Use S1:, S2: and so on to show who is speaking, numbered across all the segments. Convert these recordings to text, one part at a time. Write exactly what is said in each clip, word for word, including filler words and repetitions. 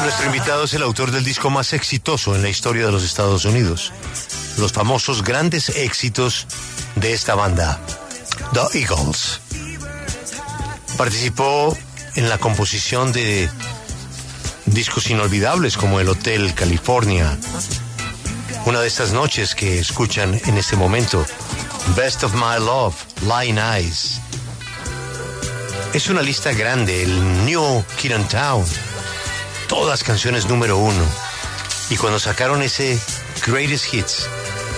S1: Nuestro invitado es el autor del disco más exitoso en la historia de los Estados Unidos. Los famosos grandes éxitos de esta banda, The Eagles. Participó en la composición de discos inolvidables como El Hotel California. Una de estas noches que escuchan en este momento, Best of My Love, Lying Eyes. Es una lista grande, el New Kid on Town. Todas canciones número uno. Y cuando sacaron ese Greatest Hits,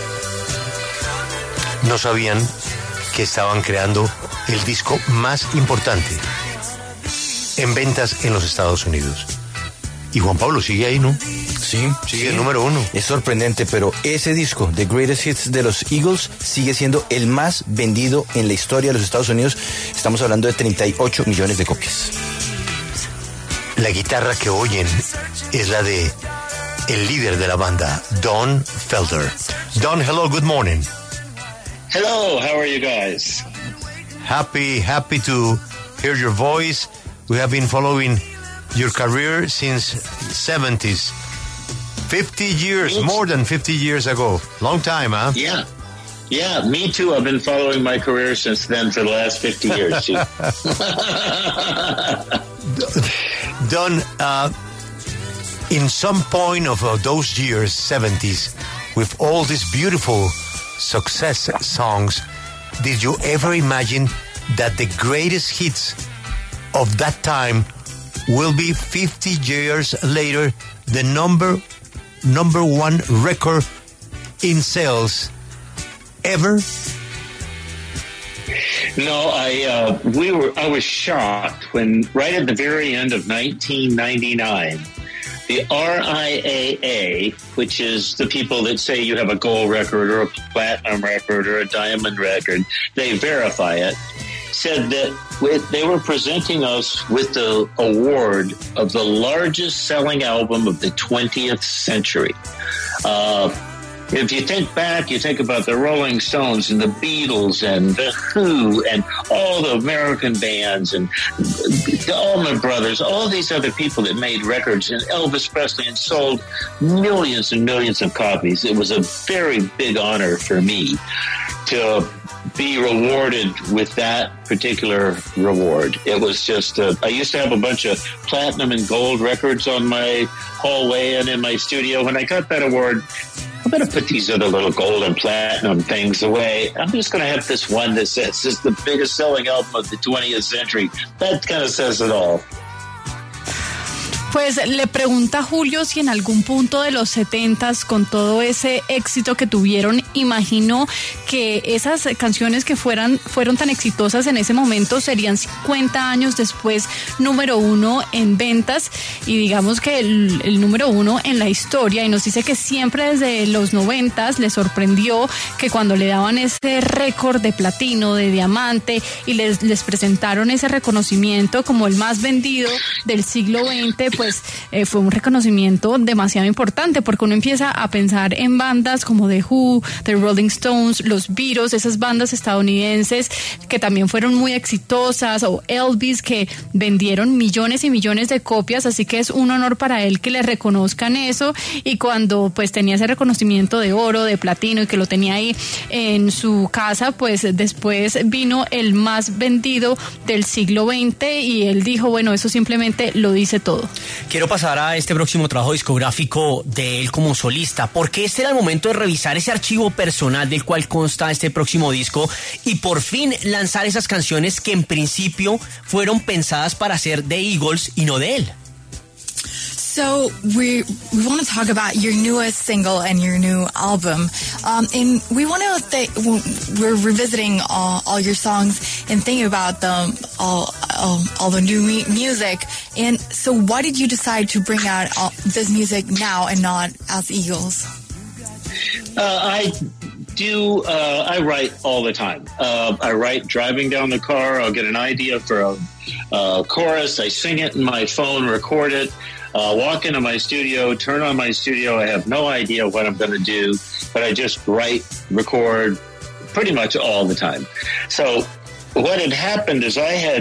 S1: no sabían que estaban creando el disco más importante en ventas en los Estados Unidos. Y Juan Pablo sigue ahí, ¿no?
S2: Sí,
S1: sigue
S2: sí.
S1: el número uno.
S2: Es sorprendente, pero ese disco, The Greatest Hits de los Eagles, sigue siendo el más vendido en la historia de los Estados Unidos. Estamos hablando de treinta y ocho millones de copias.
S1: La guitarra que oyen es la de el líder de la banda, Don Felder. Don, hello, good morning.
S3: Hello, how are you guys?
S1: Happy, happy to hear your voice. We have been following your career since seventies. fifty years, more than fifty years ago. Long time, huh?
S3: Yeah. Yeah, me too. I've been following my career since then for the last fifty years, too.
S1: Don, uh, in some point of uh, those years, seventies, with all these beautiful success songs, did you ever imagine that the greatest hits of that time will be fifty years later the number number one record in sales ever?
S3: No, I uh, we were. I was shocked when, right at the very end of nineteen ninety-nine, the R I A A, which is the people that say you have a gold record or a platinum record or a diamond record, they verify it, said that with, they were presenting us with the award of the largest selling album of the twentieth century. Uh, If you think back, you think about the Rolling Stones and the Beatles and the Who and all the American bands and the Allman Brothers, all these other people that made records, and Elvis Presley, and sold millions and millions of copies. It was a very big honor for me to be rewarded with that particular reward. It was just, uh, I used to have a bunch of platinum and gold records on my hallway and in my studio. When I got that award, I'm going to put these other little gold and platinum things away. I'm just going to have this one that says it's the biggest selling album of the twentieth century. That kind of says it all.
S4: Pues le pregunta a Julio si en algún punto de los setentas, con todo ese éxito que tuvieron, imaginó que esas canciones que fueran fueron tan exitosas en ese momento serían cincuenta años después número uno en ventas, y digamos que el, el número uno en la historia. Y nos dice que siempre desde los noventas le sorprendió que cuando le daban ese récord de platino, de diamante, y les, les presentaron ese reconocimiento como el más vendido del siglo veinte, pues eh, fue un reconocimiento demasiado importante, porque uno empieza a pensar en bandas como The Who, The Rolling Stones, los Beatles, esas bandas estadounidenses que también fueron muy exitosas, o Elvis, que vendieron millones y millones de copias, así que es un honor para él que le reconozcan eso. Y cuando pues tenía ese reconocimiento de oro, de platino, y que lo tenía ahí en su casa, pues después vino el más vendido del siglo veinte, y él dijo, bueno, eso simplemente lo dice todo.
S5: Quiero pasar a este próximo trabajo discográfico de él como solista, porque este era el momento de revisar ese archivo personal del cual consta este próximo disco y por fin lanzar esas canciones que en principio fueron pensadas para ser de Eagles y no de él.
S6: So we we want to talk about your newest single and your new album, um, and we want to th- we're revisiting all, all your songs and thinking about them all all, all the new mu- music. And so, why did you decide to bring out all this music now and not as Eagles?
S3: Uh, I do. Uh, I write all the time. Uh, I write driving down the car. I'll get an idea for a, a chorus. I sing it in my phone, record it. Uh, walk into my studio, turn on my studio. I have no idea what I'm going to do, but I just write, record pretty much all the time. So what had happened is I had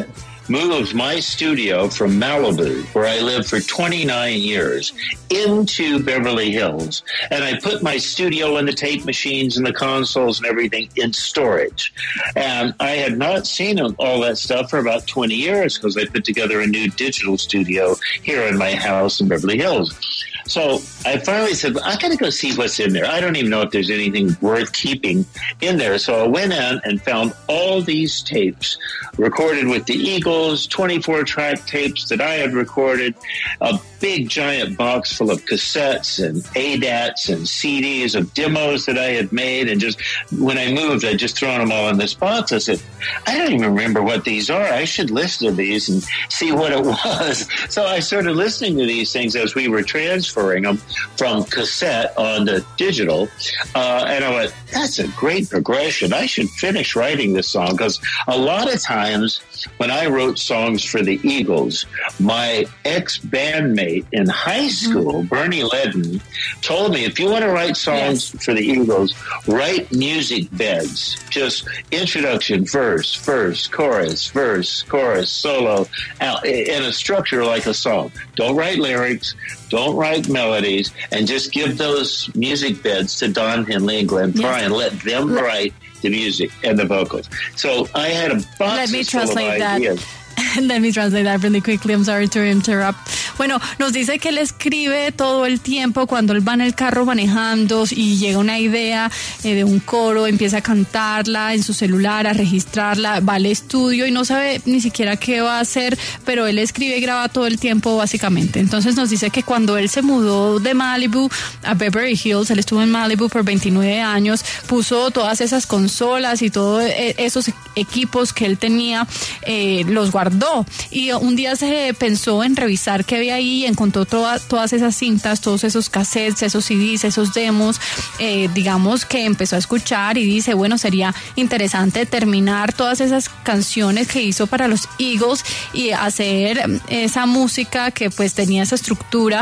S3: moved my studio from Malibu, where I lived for twenty-nine years, into Beverly Hills. And I put my studio and the tape machines and the consoles and everything in storage. And I had not seen all that stuff for about twenty years because I put together a new digital studio here in my house in Beverly Hills. So I finally said, well, I got to go see what's in there. I don't even know if there's anything worth keeping in there. So I went in and found all these tapes recorded with the Eagles, twenty-four track tapes that I had recorded, a big giant box full of cassettes and A D A Ts and C Ds of demos that I had made. And just when I moved, I'd just thrown them all in this box. I said, I don't even remember what these are. I should listen to these and see what it was. So I started listening to these things as we were transferring them from cassette onto digital. Uh, and I went, that's a great progression. I should finish writing this song, because a lot of times when I wrote songs for the Eagles, my ex-bandmate in high school, mm-hmm. Bernie Ledden, told me, if you want to write songs yes. for the Eagles, write music beds. Just introduction, verse, verse, chorus, verse, chorus, solo, in a structure like a song. Don't write lyrics. Don't write melodies, and just give those music beds to Don Henley and Glenn Frey, yes. and let them let, write the music and the vocals. So I had a box
S4: let me
S3: full
S4: translate
S3: of ideas.
S4: That. Let me translate that really quickly. I'm sorry to interrupt. Bueno, nos dice que él escribe todo el tiempo cuando él va en el carro manejando y llega una idea eh, de un coro, empieza a cantarla en su celular, a registrarla, va al estudio y no sabe ni siquiera qué va a hacer, pero él escribe y graba todo el tiempo básicamente. Entonces nos dice que cuando él se mudó de Malibu a Beverly Hills, él estuvo en Malibu por veintinueve años, puso todas esas consolas y todos esos equipos que él tenía, eh, los guardó. Y un día se pensó en revisar qué había ahí y encontró toda, todas esas cintas, todos esos cassettes, esos C Ds, esos demos, eh, digamos que empezó a escuchar y dice, bueno, sería interesante terminar todas esas canciones que hizo para los Eagles y hacer esa música que pues tenía esa estructura,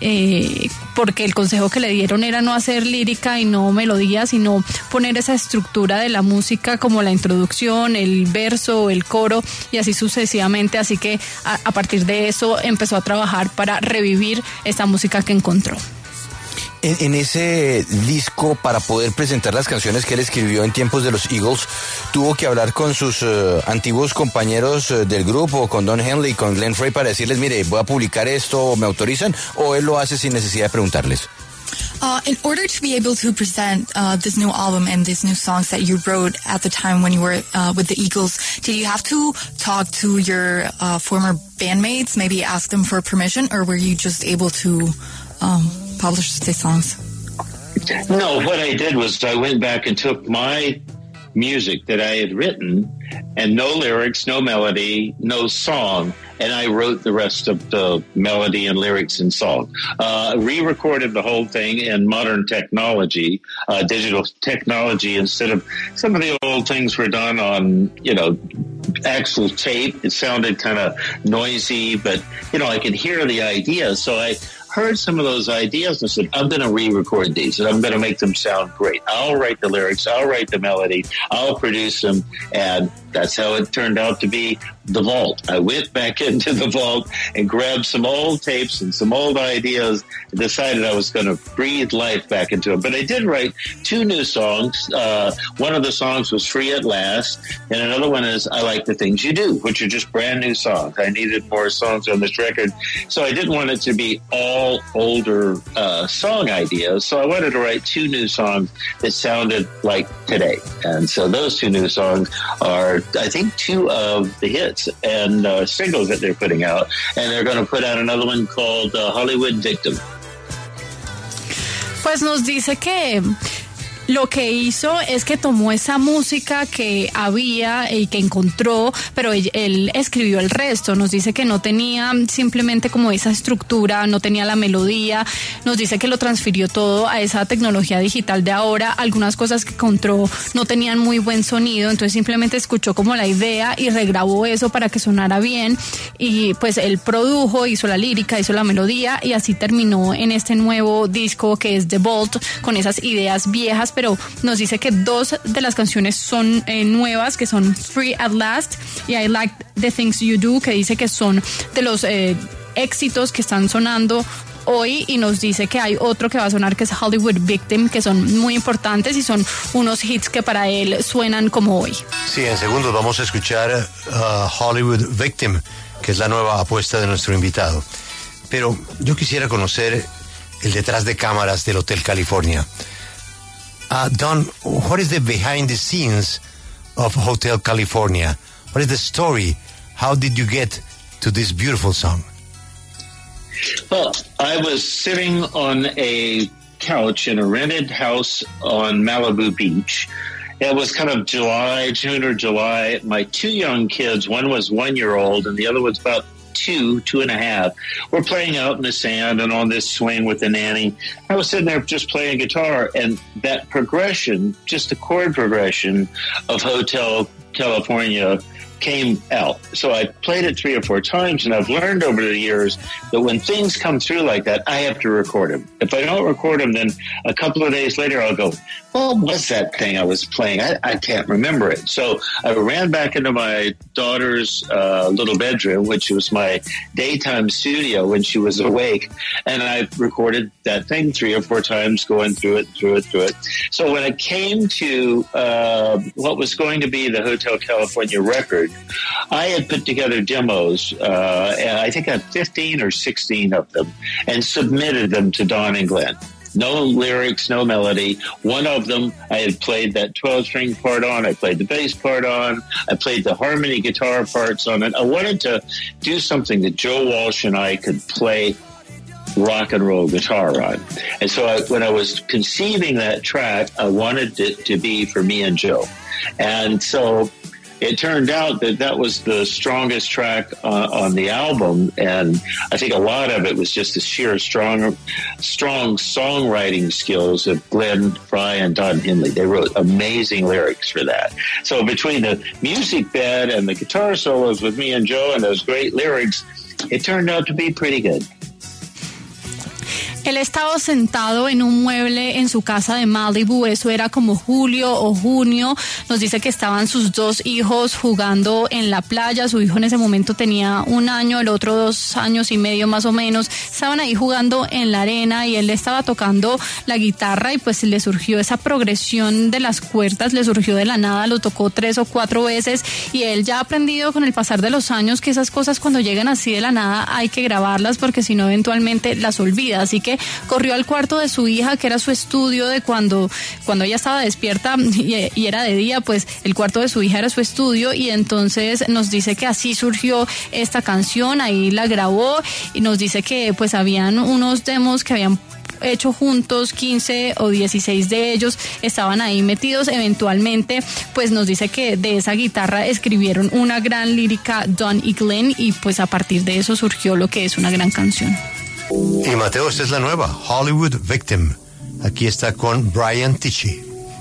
S4: eh, porque el consejo que le dieron era no hacer lírica y no melodía, sino poner esa estructura de la música como la introducción, el verso, el coro y así sucesivamente. Así que a, a partir de eso empezó a trabajar para revivir esta música que encontró.
S2: En, en ese disco, para poder presentar las canciones que él escribió en tiempos de los Eagles, tuvo que hablar con sus uh, antiguos compañeros uh, del grupo, con Don Henley, con Glenn Frey, para decirles, mire, voy a publicar esto, ¿me autorizan? ¿O él lo hace sin necesidad de preguntarles?
S6: Uh, in order to be able to present uh, this new album and these new songs that you wrote at the time when you were uh, with the Eagles, did you have to talk to your uh, former bandmates, maybe ask them for permission, or were you just able to um, publish the songs?
S3: No, what I did was I went back and took my music that I had written, and no lyrics, no melody, no song, and I wrote the rest of the melody and lyrics and song. Uh, re-recorded the whole thing in modern technology, uh, digital technology, instead of some of the old things were done on, you know, actual tape. It sounded kind of noisy, but, you know, I could hear the ideas, so I heard some of those ideas and said, I'm going to re-record these and I'm going to make them sound great. I'll write the lyrics, I'll write the melody, I'll produce them, and that's how it turned out to be The Vault. I went back into The Vault and grabbed some old tapes and some old ideas and decided I was going to breathe life back into them. But I did write two new songs. Uh, one of the songs was Free at Last, and another one is I Like the Things You Do, which are just brand new songs. I needed more songs on this record, so I didn't want it to be all older uh, song ideas. So I wanted to write two new songs that sounded like today. And so those two new songs are, I think, two of the hits and uh, singles that they're putting out. And they're going to put out another one called uh, Hollywood Victim.
S4: Pues nos dice que lo que hizo es que tomó esa música que había y que encontró, pero él, él escribió el resto. Nos dice que no tenía simplemente como esa estructura, no tenía la melodía. Nos dice que lo transfirió todo a esa tecnología digital de ahora. Algunas cosas que encontró no tenían muy buen sonido, entonces simplemente escuchó como la idea y regrabó eso para que sonara bien. Y pues él produjo, hizo la lírica, hizo la melodía y así terminó en este nuevo disco que es The Vault, con esas ideas viejas, pero pero nos dice que dos de las canciones son eh, nuevas, que son Free at Last y I Like the Things You Do, que dice que son de los eh, éxitos que están sonando hoy, y nos dice que hay otro que va a sonar que es Hollywood Victim, que son muy importantes y son unos hits que para él suenan como hoy.
S1: Sí, en segundos vamos a escuchar uh, Hollywood Victim, que es la nueva apuesta de nuestro invitado. Pero yo quisiera conocer el detrás de cámaras del Hotel California. Uh, Don, what is the behind the scenes of Hotel California? What is the story? How did you get to this beautiful song?
S3: Well, I was sitting on a couch in a rented house on Malibu Beach. It was kind of July, June or July. My two young kids, one was one year old and the other was about two, two and a half, were playing out in the sand and on this swing with the nanny. I was sitting there just playing guitar, and that progression, just the chord progression of Hotel California came out. So I played it three or four times, and I've learned over the years that when things come through like that, I have to record them. If I don't record them, then a couple of days later I'll go, well, what's that thing I was playing? I, I can't remember it. So I ran back into my daughter's uh, little bedroom, which was my daytime studio when she was awake, and I recorded that thing three or four times, going through it, through it, through it. So when it came to uh, what was going to be the Hotel California record, I had put together demos, uh, and I think I had fifteen or sixteen of them, and submitted them to Don and Glenn. No lyrics, no melody. One of them I had played that twelve-string part on. I played the bass part on. I played the harmony guitar parts on it. I wanted to do something that Joe Walsh and I could play rock and roll guitar on. And so I, when I was conceiving that track, I wanted it to be for me and Joe. And so it turned out that that was the strongest track uh, on the album, and I think a lot of it was just the sheer strong, strong songwriting skills of Glenn Frey and Don Henley. They wrote amazing lyrics for that. So between the music bed and the guitar solos with me and Joe and those great lyrics, it turned out to be pretty good.
S4: Él estaba sentado en un mueble en su casa de Malibu, eso era como julio o junio. Nos dice que estaban sus dos hijos jugando en la playa. Su hijo en ese momento tenía un año, el otro dos años y medio más o menos. Estaban ahí jugando en la arena y él estaba tocando la guitarra, y pues le surgió esa progresión de las cuerdas, le surgió de la nada, lo tocó tres o cuatro veces, y él ya ha aprendido con el pasar de los años que esas cosas cuando llegan así de la nada hay que grabarlas, porque si no eventualmente las olvida. Así que corrió al cuarto de su hija, que era su estudio de cuando, cuando ella estaba despierta y, y era de día, pues el cuarto de su hija era su estudio, y entonces nos dice que así surgió esta canción, ahí la grabó, y nos dice que pues habían unos demos que habían hecho juntos, quince o dieciséis de ellos estaban ahí metidos. Eventualmente pues nos dice que de esa guitarra escribieron una gran lírica Don y Glenn, y pues a partir de eso surgió lo que es una gran canción.
S1: Y Mateo, esta es la nueva, Hollywood Victim. Aquí está con Brian Tichy.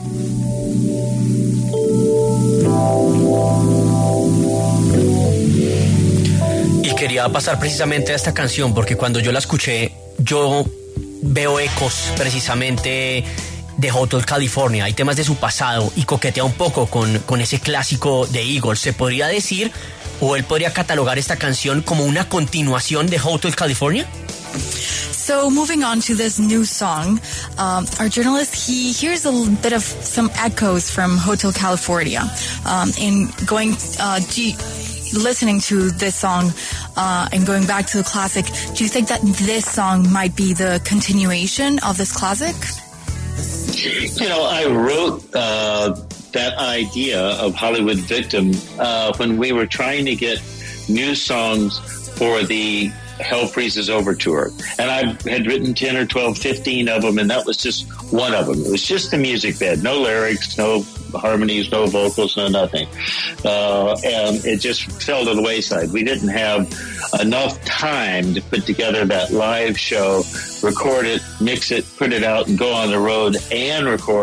S5: Y quería pasar precisamente a esta canción porque cuando yo la escuché, yo veo ecos precisamente de Hotel California. Hay temas de su pasado y coquetea un poco con, con ese clásico de Eagles. Se podría decir, o él podría catalogar esta canción como una continuación de Hotel California.
S6: So moving on to this new song, um, our journalist, he hears a little bit of some echoes from Hotel California. Um, in going, uh, G- listening to this song uh, and going back to the classic, do you think that this song might be the continuation of this classic?
S3: You know, I wrote uh, that idea of Hollywood Victim uh, when we were trying to get new songs for the Hell Freezes Over tour. And I had written ten or twelve, fifteen of them, and that was just one of them. It was just the music bed, no lyrics, no harmonies, no vocals, no nothing. Uh, and it just fell to the wayside. We didn't have enough time to put together that live show, record it, mix it, put it out, and go on the road and record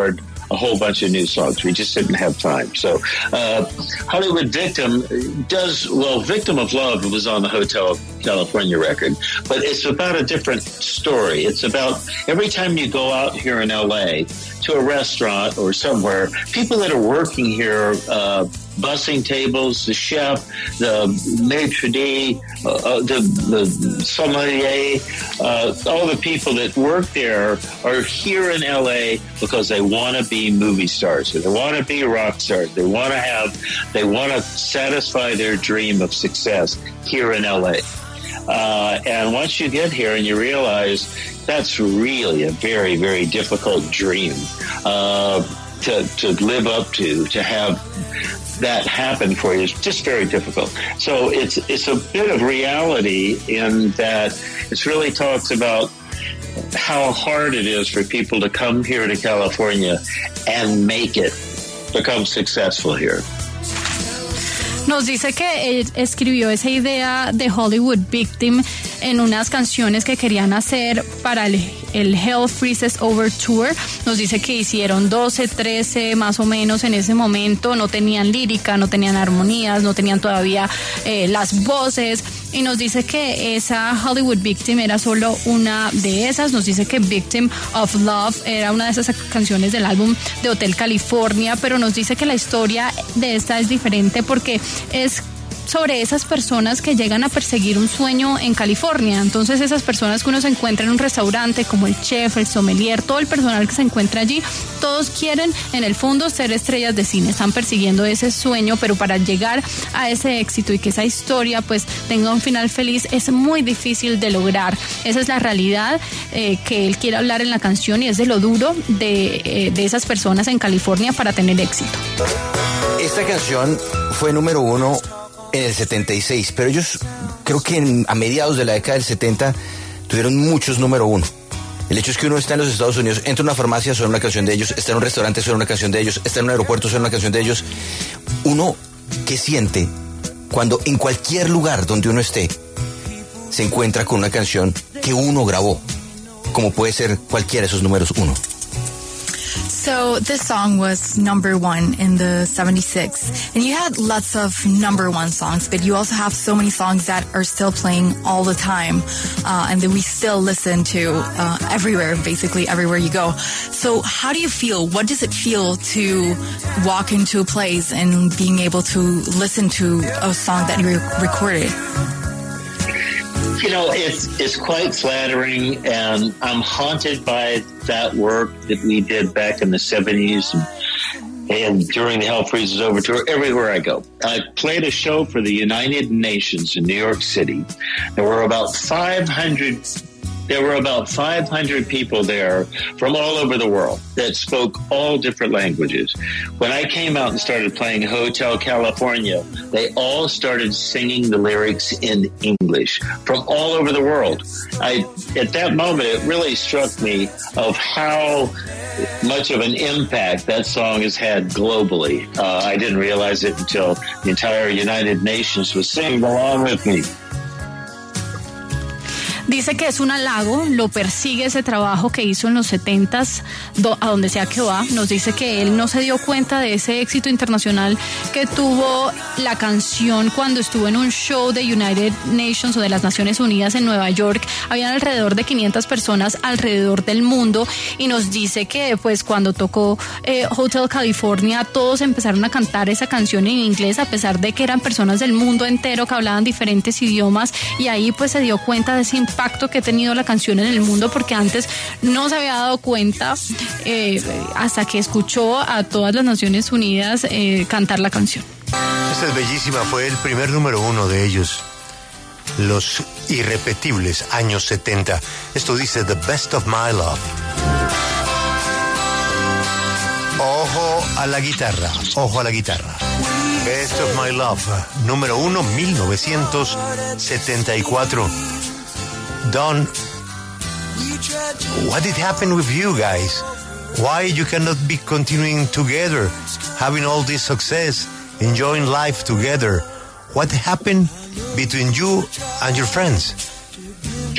S3: a whole bunch of new songs. We just didn't have time. So uh, Hollywood Victim does, well, Victim of Love was on the Hotel California record, but it's about a different story. It's about every time you go out here in L A to a restaurant or somewhere, people that are working here, uh, bussing tables, the chef, the maitre d', uh, uh, the, the sommelier, uh, all the people that work there are here in L A because they want to be movie stars. They want to be rock stars. They want to have, they want to satisfy their dream of success here in L A. Uh, and once you get here and you realize that's really a very, very difficult dream uh, to, to live up to, to have that happen for you is just very difficult. So it's it's a bit of reality in that it really talks about how hard it is for people to come here to California and make it, become successful here.
S4: Nos dice que él escribió esa idea de Hollywood Victim en unas canciones que querían hacer para el, el Hell Freezes Over Tour. Nos dice que hicieron doce, trece más o menos en ese momento. No tenían lírica, no tenían armonías, no tenían todavía eh, las voces. Y nos dice que esa Hollywood Victim era solo una de esas. Nos dice que Victim of Love era una de esas canciones del álbum de Hotel California, pero nos dice que la historia de esta es diferente porque es sobre esas personas que llegan a perseguir un sueño en California. Entonces esas personas que uno se encuentra en un restaurante, como el chef, el sommelier, todo el personal que se encuentra allí, todos quieren en el fondo ser estrellas de cine, están persiguiendo ese sueño, pero para llegar a ese éxito y que esa historia pues tenga un final feliz es muy difícil de lograr. Esa es la realidad eh, que él quiere hablar en la canción y es de lo duro de, eh, de esas personas en California para tener éxito.
S2: Esta canción fue número uno en el setenta y seis, pero ellos creo que en, a mediados de la década del setenta tuvieron muchos número uno. El hecho es que uno está en los Estados Unidos, entra a una farmacia, suena una canción de ellos, está en un restaurante, suena una canción de ellos, está en un aeropuerto, suena una canción de ellos. Uno, ¿qué siente cuando en cualquier lugar donde uno esté se encuentra con una canción que uno grabó, como puede ser cualquiera de esos números uno?
S6: So this song was number one in the seventy-six, and you had lots of number one songs, but you also have so many songs that are still playing all the time, uh, and that we still listen to uh, everywhere, basically everywhere you go. So how do you feel? What does it feel to walk into a place and being able to listen to a song that you recorded?
S3: You know, it's it's quite flattering, and I'm haunted by that work that we did back in the seventies and, and during the Hell Freezes Over tour. Everywhere I go, I played a show for the United Nations in New York City. There were about five hundred. There were about five hundred people there from all over the world that spoke all different languages. When I came out and started playing Hotel California, they all started singing the lyrics in English from all over the world. I, at that moment, it really struck me of how much of an impact that song has had globally. Uh, I didn't realize it until the entire United Nations was singing along with me.
S4: Dice que es un halago, lo persigue ese trabajo que hizo en los setentas, do, a donde sea que va. Nos dice que él no se dio cuenta de ese éxito internacional que tuvo la canción cuando estuvo en un show de United Nations o de las Naciones Unidas en Nueva York. Habían alrededor de quinientas personas alrededor del mundo y nos dice que pues cuando tocó eh, Hotel California todos empezaron a cantar esa canción en inglés a pesar de que eran personas del mundo entero que hablaban diferentes idiomas y ahí pues se dio cuenta de ese impacto impacto que ha tenido la canción en el mundo porque antes no se había dado cuenta eh, hasta que escuchó a todas las Naciones Unidas eh, cantar la canción.
S1: Esta es bellísima, fue el primer número uno de ellos, los irrepetibles años setenta. Esto dice The Best of My Love. Ojo a la guitarra, ojo a la guitarra. Best of My Love, número uno, mil novecientos setenta y cuatro. Don, what did happen with you guys? Why you cannot be continuing together, having all this success, enjoying life together? What happened between you and your friends?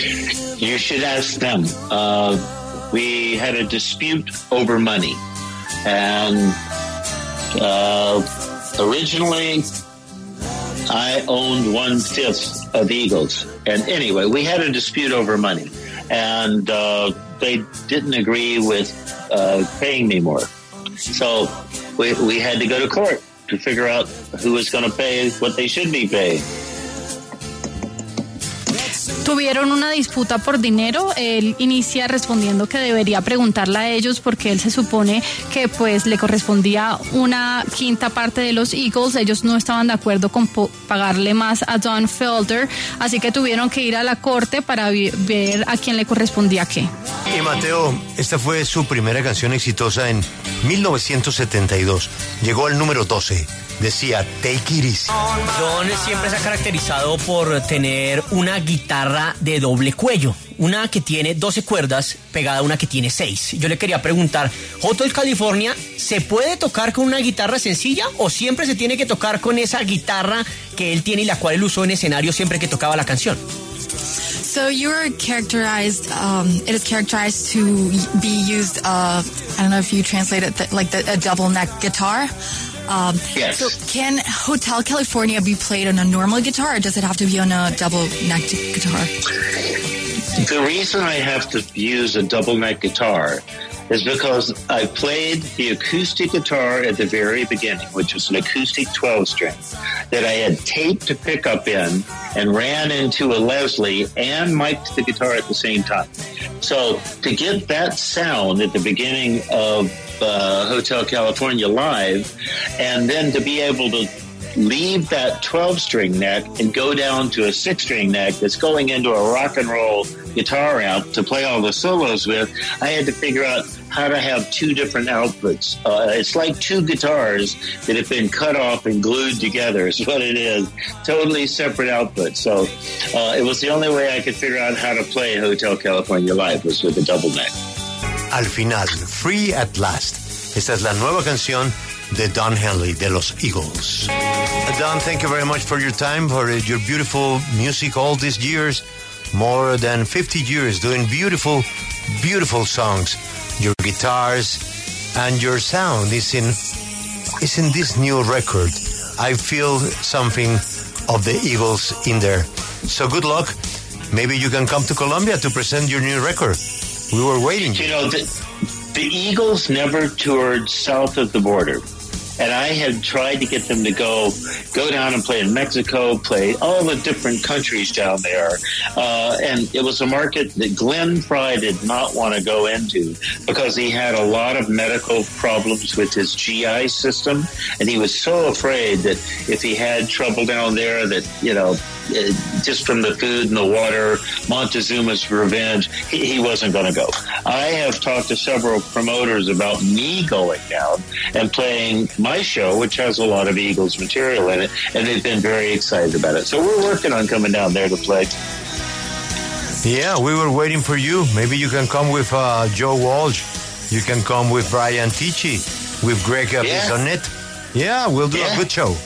S3: You should ask them. Uh, we had a dispute over money. And uh, originally, I owned one-fifth of the Eagles. And anyway, we had a dispute over money. And uh, they didn't agree with uh, paying me more. So we, we had to go to court to figure out who was going to pay what they should be paid.
S4: Tuvieron una disputa por dinero. Él inicia respondiendo que debería preguntarle a ellos porque él se supone que pues le correspondía una quinta parte de los Eagles. Ellos no estaban de acuerdo con pagarle más a Don Felder, así que tuvieron que ir a la corte para ver a quién le correspondía qué.
S1: Y Mateo, esta fue su primera canción exitosa en mil novecientos setenta y dos. Llegó al número doce. Decía Take It Easy.
S5: Don siempre se ha caracterizado por tener una guitarra de doble cuello, una que tiene doce cuerdas pegada a una que tiene seis. Yo le quería preguntar, Hotel California, ¿se puede tocar con una guitarra sencilla o siempre se tiene que tocar con esa guitarra que él tiene y la cual él usó en escenario siempre que tocaba la canción?
S6: So you were characterized, um, it is characterized to be used, uh, I don't know if you translate it, th- like the, a double neck guitar. Um,
S3: Yes.
S6: So can Hotel California be played on a normal guitar, or does it have to be on a double-necked guitar?
S3: The reason I have to use a double neck guitar is because I played the acoustic guitar at the very beginning, which was an acoustic twelve string that I had taped to pick up in and ran into a Leslie and mic'd the guitar at the same time. So to get that sound at the beginning of uh, Hotel California Live, and then to be able to leave that twelve string neck and go down to a six string neck that's going into a rock and roll guitar amp to play all the solos with, I had to figure out how to have two different outputs. Uh, it's like two guitars that have been cut off and glued together is what it is. Totally separate outputs. So uh, it was the only way I could figure out how to play Hotel California Live was with a double neck.
S1: Al final, Free at Last. Esta es la nueva canción de Don Henley, de los Eagles. Don, thank you very much for your time, for your beautiful music all these years. More than fifty years doing beautiful, beautiful songs. Your guitars and your sound is in, is in this new record. I feel something of the Eagles in there. So good luck. Maybe you can come to Colombia to present your new record. We were waiting.
S3: You know, the, the Eagles never toured south of the border. And I had tried to get them to go go down and play in Mexico, play all the different countries down there. Uh, and it was a market that Glenn Frey did not want to go into because he had a lot of medical problems with his G I system. And he was so afraid that if he had trouble down there that, you know, just from the food and the water, Montezuma's revenge, he, he wasn't going to go. I have talked to several promoters about me going down and playing my show, which has a lot of Eagles material in it, and they've been very excited about it. So we're working on coming down there to play.
S1: Yeah, we were waiting for you. Maybe you can come with uh, Joe Walsh. You can come with Brian Tichy, with Greg uh,
S3: Yeah.
S1: Bisonet. Yeah, we'll do
S3: Yeah.
S1: a good show.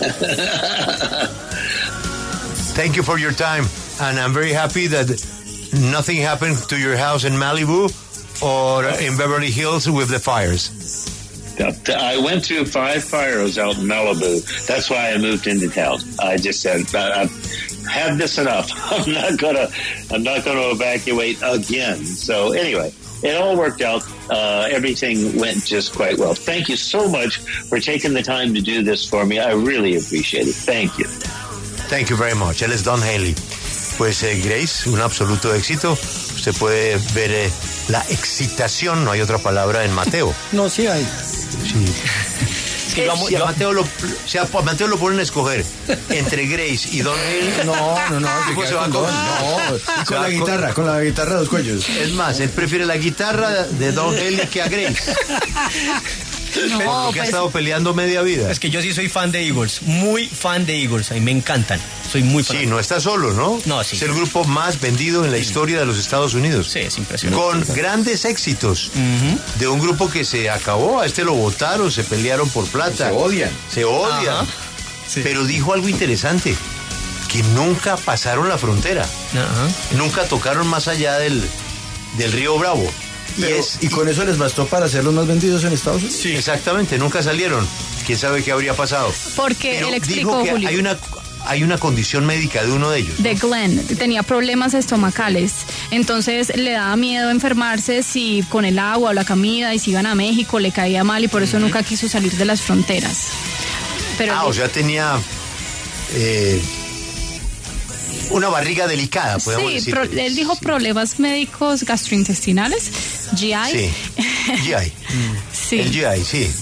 S1: Thank you for your time, and I'm very happy that nothing happened to your house in Malibu or in Beverly Hills with the fires.
S3: I went through five fires out in Malibu. That's why I moved into town. I just said, I've had this enough. I'm not gonna, I'm not gonna evacuate again. So anyway, it all worked out. Uh, everything went just quite well. Thank you so much for taking the time to do this for me. I really appreciate it. Thank you.
S1: Thank you very much. Él es Don Henley. Pues eh, Grace, un absoluto éxito. Usted puede ver eh, la excitación, no hay otra palabra, en Mateo.
S7: No, sí hay.
S1: Sí.
S5: Es que vamos-
S1: Si a
S5: yo-
S1: Mateo lo, si a Mateo lo ponen a escoger entre Grace y Don Henley,
S2: No, no, no, se
S1: ¿cómo se
S2: queda
S1: va
S2: con
S1: con-
S2: Don. No,
S7: Y
S1: Se
S7: con
S1: va
S7: la guitarra, con la guitarra de los cuellos.
S1: Es más, él prefiere la guitarra de Don Henley que a Grace.
S4: No,
S1: Porque ha
S4: pues,
S1: estado peleando media vida.
S5: Es que yo sí soy fan de Eagles, muy fan de Eagles, a mí me encantan, soy muy fan.
S1: Sí, no está solo, ¿no?
S5: No, sí.
S1: Es el grupo más vendido en la historia de los Estados Unidos.
S5: Sí, es impresionante.
S1: Con grandes éxitos. De un grupo que se acabó, a este lo votaron, se pelearon por plata.
S2: Se odian.
S1: Se odian.
S5: Ajá. Sí.
S1: Pero dijo algo interesante, que nunca pasaron la frontera.
S5: Ajá.
S1: Nunca tocaron más allá del, del río Bravo. Y,
S7: Pero,
S1: es,
S7: ¿y con eso les bastó para ser los más vendidos en Estados Unidos?
S1: Sí, exactamente, nunca salieron. ¿Quién sabe qué habría pasado?
S4: Porque
S1: Pero
S4: él explicó,
S1: dijo que
S4: Julio.
S1: hay una, hay una condición médica de uno de ellos, ¿no?
S4: De Glenn, tenía problemas estomacales, entonces le daba miedo enfermarse si con el agua o la comida, y si iban a México le caía mal, y por eso uh-huh. nunca quiso salir de las fronteras. Pero
S1: ah, o sea, tenía eh, una barriga delicada, podemos
S4: sí,
S1: decir.
S4: Pro, él dijo problemas médicos gastrointestinales, G I.
S1: Sí, G I.
S4: Sí.
S1: El G I, sí.